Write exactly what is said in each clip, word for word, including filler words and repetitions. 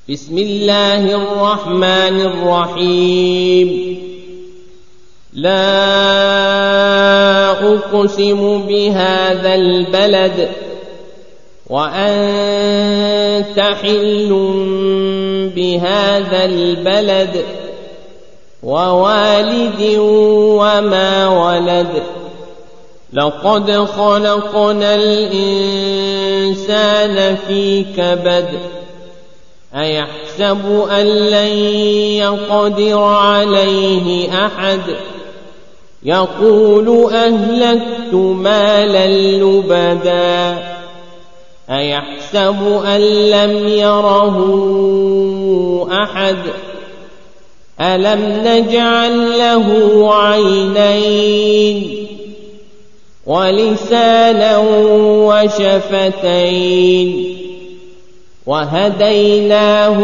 بسم الله الرحمن الرحيم لا أقسم بهذا البلد وأنت حل بهذا البلد ووالد وما ولد لقد خلقنا الإنسان في كبد أيحسب أن لن يقدر عليه أحد يقول أهلكت مالا لبدا أيحسب أن لم يره أحد ألم نجعل له عينين ولسانا وشفتين وهديناه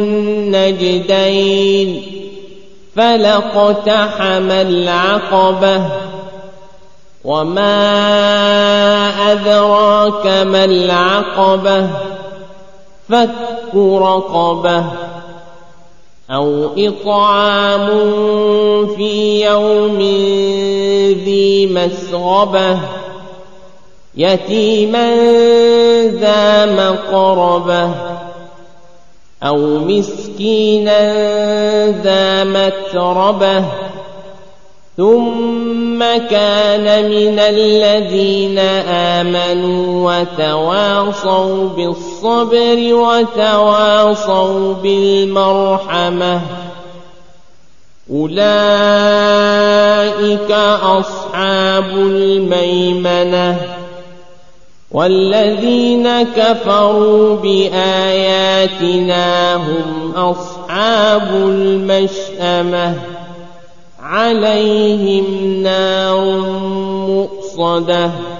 النجدين فلاقتحم العقبة وما أدراك ما العقبة فك رقبة أو إطعام في يوم ذي مسغبة يتيما ذا مقربة أو مسكينا ذا متربة ثم كان من الذين آمنوا وتواصوا بالصبر وتواصوا بالمرحمة أولئك أصحاب الميمنة والذين كفروا بآياتنا هم أصحاب المشأمة عليهم نار مؤصدة